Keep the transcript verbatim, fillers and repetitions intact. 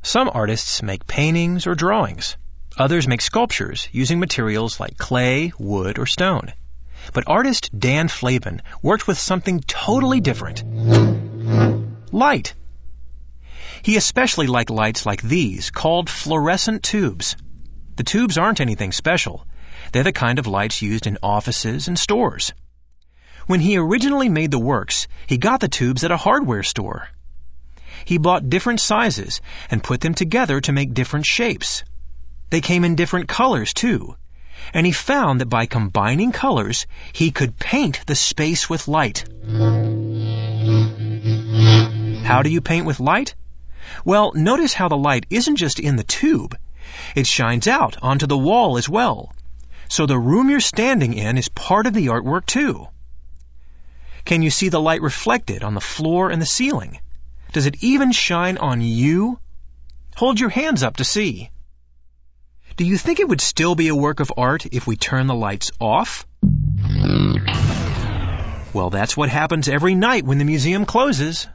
Some artists make paintings or drawings. Others make sculptures using materials like clay, wood, or stone. But artist Dan Flavin worked with something totally different. Light. He especially liked lights like these, called fluorescent tubes. The tubes aren't anything special. They're the kind of lights used in offices and stores. When he originally made the works, he got the tubes at a hardware store. He bought different sizes and put them together to make different shapes. They came in different colors, too. And he found that by combining colors, he could paint the space with light. How do you paint with light? Well, notice how the light isn't just in the tube. It shines out onto the wall as well. So the room you're standing in is part of the artwork, too. Can you see the light reflected on the floor and the ceiling? Does it even shine on you? Hold your hands up to see. Do you think it would still be a work of art if we turn the lights off? Well, that's what happens every night when the museum closes.